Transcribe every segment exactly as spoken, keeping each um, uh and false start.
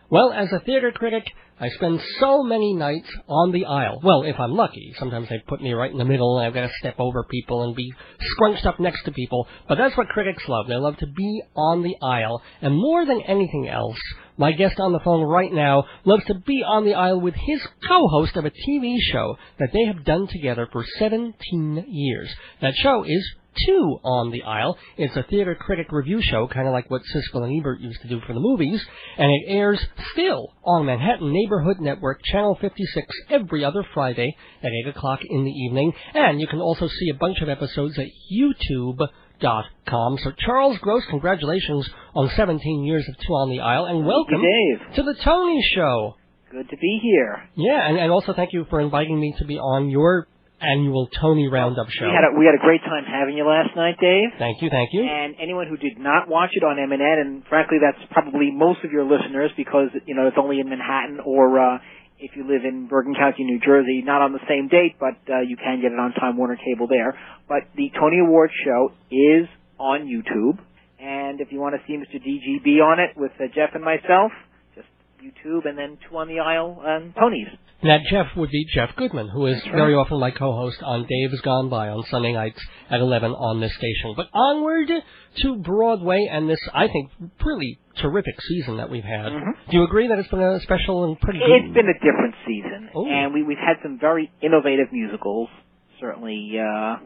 Well, as a theater critic, I spend so many nights on the aisle. Well, if I'm lucky. Sometimes they put me right in the middle, and I've got to step over people and be scrunched up next to people. But that's what critics love. They love to be on the aisle. And more than anything else, my guest on the phone right now loves to be on the aisle with his co-host of a T V show that they have done together for seventeen years. That show is Two on the Aisle. It's a theater critic review show, kind of like what Siskel and Ebert used to do for the movies, and it airs still on Manhattan Neighborhood Network, Channel fifty-six, every other Friday at eight o'clock in the evening, and you can also see a bunch of episodes at YouTube dot com. So, Charles Gross, congratulations on seventeen years of Two on the Aisle, and welcome you, Dave. to the Tony Show. Good to be here. Yeah, and, and also thank you for inviting me to be on your annual Tony Roundup show. We had, a, we had a great time having you last night, Dave. Thank you, thank you. And anyone who did not watch it on M N N, and frankly that's probably most of your listeners because, you know, it's only in Manhattan or uh, if you live in Bergen County, New Jersey, not on the same date, but uh, you can get it on Time Warner Cable there. But the Tony Awards show is on YouTube, and if you want to see Mister D G B on it with uh, Jeff and myself, just YouTube and then Two on the Aisle and Tony's. That Jeff would be Jeff Goodman, who is That's very right. often my co-host on Dave's Gone By on Sunday nights at eleven on this station. But onward to Broadway and this, I think, really terrific season that we've had. Mm-hmm. Do you agree that it's been a special and pretty good? It's been a different season, Ooh. and we, we've had some very innovative musicals, certainly uh,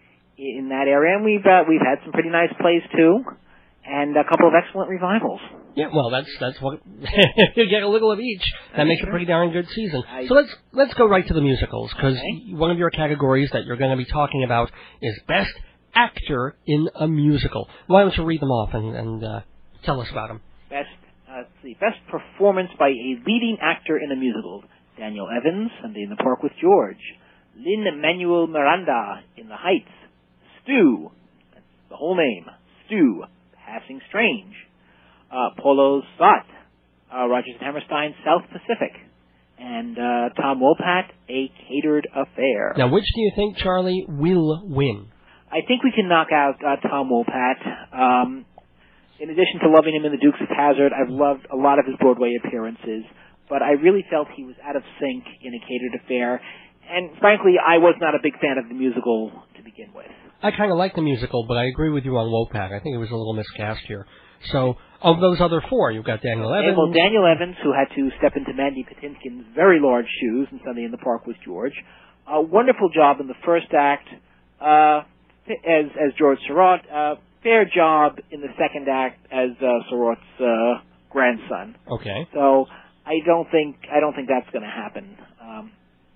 in that area, and we've uh, we've had some pretty nice plays too, and a couple of excellent revivals. Yeah, well, that's that's what you get a little of each. That That's makes true. a pretty darn good season. I, so let's let's go right to the musicals, because okay. one of your categories that you're going to be talking about is Best Actor in a Musical. Why don't you read them off and, and uh, tell us about them? Best uh, let's see, best performance by a leading actor in a musical: Daniel Evans, Sunday in the Park with George; Lin-Manuel Miranda in The Heights; Stu, that's the whole name, Stu, Passing Strange; Uh, Polo Sot, uh, Rodgers and Hammerstein, South Pacific; and uh, Tom Wopat, A Catered Affair. Now, which do you think, Charlie, will win? I think we can knock out uh, Tom Wopat. Um, in addition to loving him in The Dukes of Hazzard, I've loved a lot of his Broadway appearances, but I really felt he was out of sync in A Catered Affair. And frankly, I was not a big fan of the musical to begin with. I kind of like the musical, but I agree with you on Wopat. I think it was a little miscast here. So, of those other four, you've got Daniel Evans. Well, Daniel Evans, who had to step into Mandy Patinkin's very large shoes in Sunday in the Park with George. A wonderful job in the first act uh, as as George Surratt. Uh, fair job in the second act as uh, Surratt's uh, grandson. Okay. So I don't think I don't think that's going to happen um,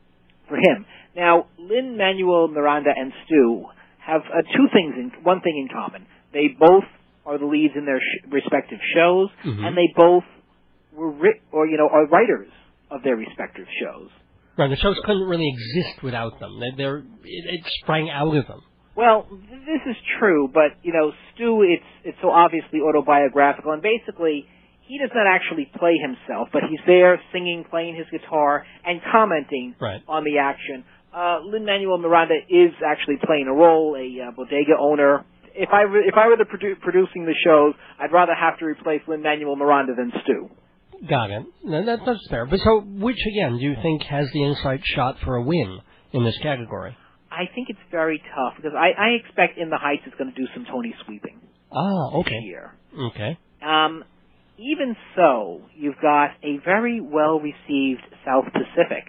for him. Now, Lin-Manuel Miranda and Stu have uh, two things, in, one thing in common. They both are the leads in their sh- respective shows, mm-hmm. and they both were writ- or you know are writers of their respective shows. Right, the shows couldn't really exist without them. They, they're it, it sprang out of them. Well, th- this is true, but you know, Stu, it's it's so obviously autobiographical, and basically he does not actually play himself, but he's there singing, playing his guitar, and commenting right. on the action. Uh, Lin-Manuel Miranda is actually playing a role, a uh, bodega owner. If I re- if I were the produ- producing the shows, I'd rather have to replace Lin-Manuel Miranda than Stu. Got it. No, that, that's fair. But so, which again do you think has the inside shot for a win in this category? I think it's very tough because I, I expect In the Heights is going to do some Tony sweeping. Ah, okay. This year. Okay. Um, even so, you've got a very well received South Pacific,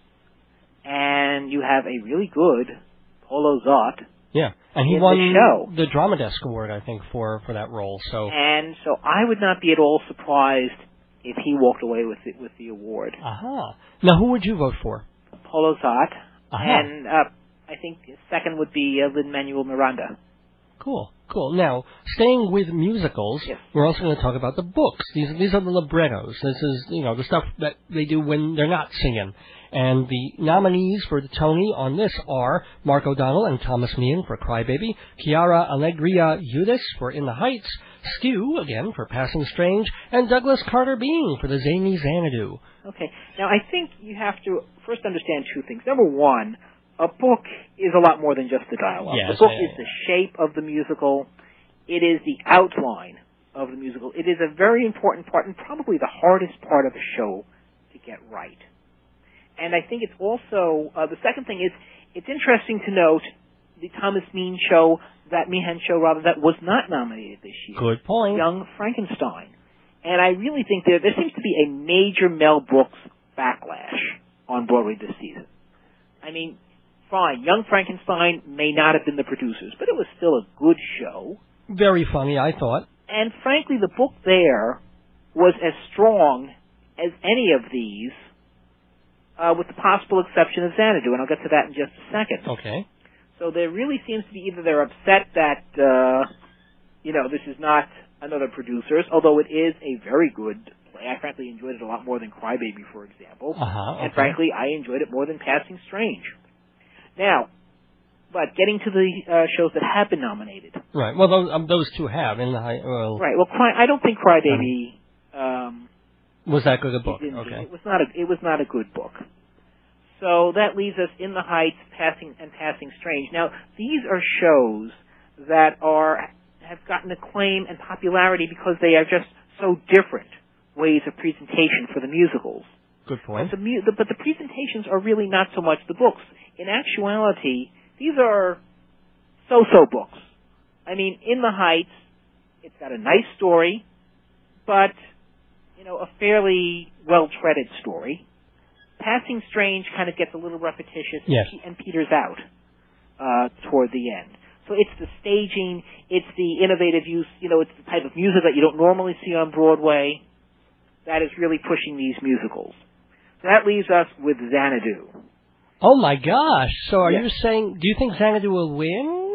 and you have a really good Polo Zot. Yeah, and he in won the show. the Drama Desk Award, I think, for, for that role. So, and so I would not be at all surprised if he walked away with it with the award. aha. Now, who would you vote for? Polo Zot, Aha. and uh, I think second would be uh, Lin-Manuel Miranda. Cool, cool. Now, staying with musicals, Yes. we're also going to talk about the books. These these are the librettos. This is, you know, the stuff that they do when they're not singing. And the nominees for the Tony on this are Mark O'Donnell and Thomas Meehan for Crybaby, Chiara Allegria Udis for In the Heights, Stu, again, for Passing Strange, and Douglas Carter Bean for The Zany Xanadu. Okay. Now, I think you have to first understand two things. Number one, a book is a lot more than just the dialogue. Yes, the book yeah, is the shape of the musical. It is the outline of the musical. It is a very important part and probably the hardest part of the show to get right. And I think it's also, uh, the second thing is, it's interesting to note the Thomas Meehan show, that Meehan show rather, that was not nominated this year. Good point. Young Frankenstein. And I really think there, there seems to be a major Mel Brooks backlash on Broadway this season. I mean, fine, Young Frankenstein may not have been the producers, but it was still a good show. Very funny, I thought. And frankly, the book there was as strong as any of these, uh, with the possible exception of Xanadu, and I'll get to that in just a second. Okay. So there really seems to be either they're upset that, uh, you know, this is not another producer's, although it is a very good play. I frankly enjoyed it a lot more than Crybaby, for example. Uh-huh, okay. And frankly, I enjoyed it more than Passing Strange. Now, but getting to the uh, shows that have been nominated. Right. Well, those, um, those two have in the high. Well, right. Well, Cry, I don't think Crybaby um, was that good a book? It Okay. It was not a. It was not a good book. So that leaves us In the Heights, Passing and Passing Strange. Now, these are shows that are have gotten acclaim and popularity because they are just so different ways of presentation for the musicals. Good point. But the, mu- the, but the presentations are really not so much the books. In actuality, these are so-so books. I mean, In the Heights, it's got a nice story, but, you know, a fairly well-treaded story. Passing Strange kind of gets a little repetitious yes. and peters out uh, toward the end. So it's the staging, it's the innovative use, you know, it's the type of music that you don't normally see on Broadway that is really pushing these musicals. So that leaves us with Xanadu. Oh, my gosh. So are yes. you saying, do you think Xanadu will win?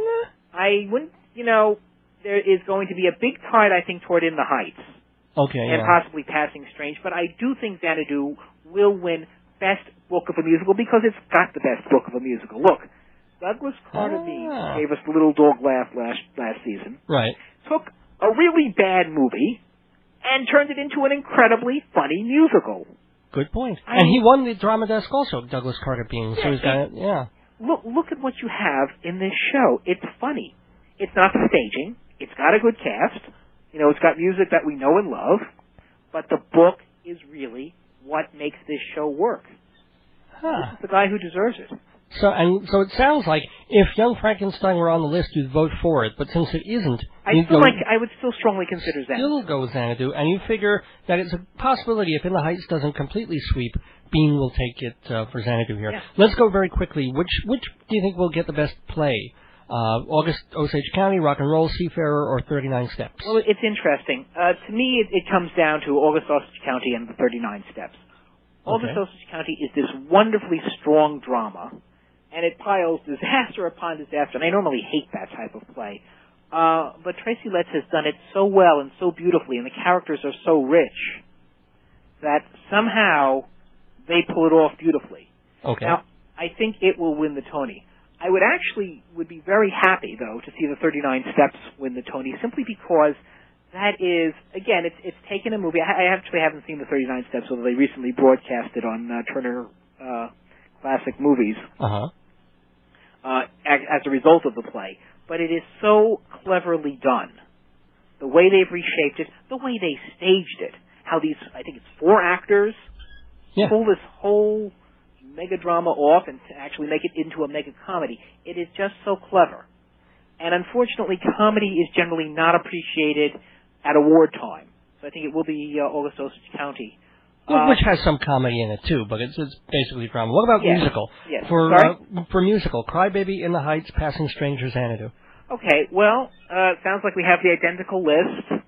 I wouldn't, you know, there is going to be a big tide, I think, toward In the Heights. Okay, And yeah. possibly Passing Strange, but I do think Xanadu will win Best Book of a Musical because it's got the best book of a musical. Look, Douglas Carter Bean Ah. gave us the little dog laugh last, last season. Right. Took a really bad movie and turned it into an incredibly funny musical. Good point. I and mean, he won the drama desk also, Douglas Carter Bean. So Yeah, he's got it, yeah. Look, look at what you have in this show. It's funny. It's not the staging. It's got a good cast. You know, it's got music that we know and love. But the book is really what makes this show work. Huh. This is the guy who deserves it. So and so it sounds like if Young Frankenstein were on the list, you'd vote for it. But since it isn't, I you'd still go, like. I would still strongly consider Xanadu. still go Xanadu, and you figure that it's a possibility if In the Heights doesn't completely sweep, Bean will take it uh, for Xanadu here. Yeah. Let's go very quickly. Which which do you think will get the best play? Uh, August Osage County, Rock and Roll, Seafarer, or thirty-nine Steps? Well, it's interesting. Uh, to me, it, it comes down to August Osage County and the thirty-nine Steps. August Okay. Osage County is this wonderfully strong drama, and it piles disaster upon disaster. And I normally hate that type of play. Uh, but Tracy Letts has done it so well and so beautifully, and the characters are so rich, that somehow they pull it off beautifully. Okay. Now, I think it will win the Tony. I would actually would be very happy, though, to see the thirty-nine Steps win the Tony, simply because that is, again, it's it's taken a movie. I, I actually haven't seen the thirty-nine Steps, although they recently broadcast it on uh, Turner uh, Classic Movies Uh-huh. uh, as, as a result of the play. But it is so cleverly done. The way they've reshaped it, the way they staged it, how these, I think it's four actors, Yeah. pull this whole mega drama off and to actually make it into a mega comedy. It is just so clever. And unfortunately, comedy is generally not appreciated at award time. So I think it will be uh, August Osage County. Uh, Which has some comedy in it too, but it's, it's basically drama. What about yes, musical? yes. For Sorry? uh, for musical, Crybaby, In the Heights, Passing Strangers, Xanadu. Okay, well, uh, it sounds like we have the identical list.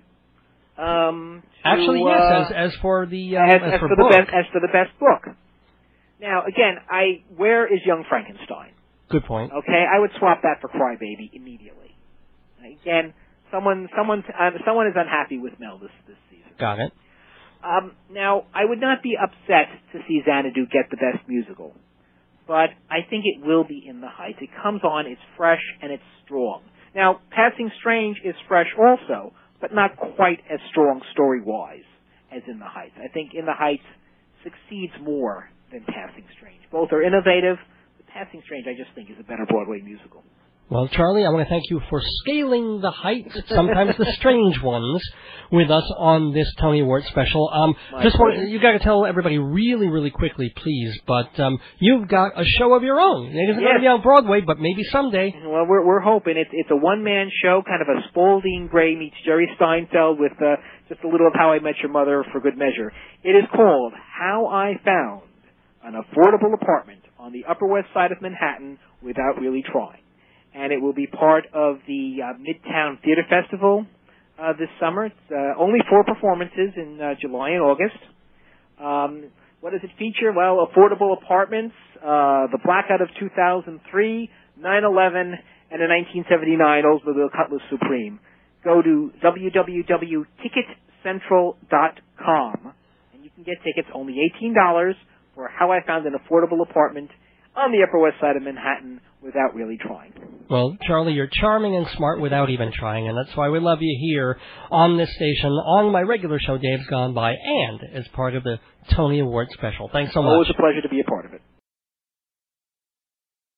Um, to, Actually, yes. uh, As as for the uh, as, as, as for, for book. the best as for the best book. Now, again, I where is Young Frankenstein? Good point. Okay, I would swap that for Crybaby immediately. Again, someone someone uh, someone is unhappy with Mel this this season. Got it. Um, now, I would not be upset to see Xanadu get the best musical, but I think it will be In the Heights. It comes on, it's fresh, and it's strong. Now, Passing Strange is fresh also, but not quite as strong story-wise as In the Heights. I think In the Heights succeeds more than Passing Strange. Both are innovative, but Passing Strange I just think is a better Broadway musical. Well, Charlie, I want to thank you for scaling the heights, sometimes the strange ones, with us on this Tony Award special. Um, My just want, pleasure. you got to tell everybody really, really quickly, please. But um, you've got a show of your own. It isn't Yes. going to be on Broadway, but maybe someday. Well, we're we're hoping it's it's a one man show, kind of a Spalding Gray meets Jerry Steinfeld with uh, just a little of How I Met Your Mother for good measure. It is called How I Found an Affordable Apartment on the Upper West Side of Manhattan Without Really Trying. And it will be part of the uh, Midtown Theater Festival uh, this summer. It's uh, only four performances in uh, July and August. Um, what does it feature? Well, affordable apartments, uh, the blackout of two thousand three, nine eleven, and a nineteen seventy-nine Oldsmobile Cutlass Supreme. Go to w w w dot ticket central dot com, and you can get tickets only eighteen dollars for How I Found an Affordable Apartment on the Upper West Side of Manhattan without really trying. Well, Charlie, you're charming and smart without even trying, and that's why we love you here on this station, on my regular show, Dave's Gone By, and as part of the Tony Award special. Thanks so much. Always a pleasure to be a part of it.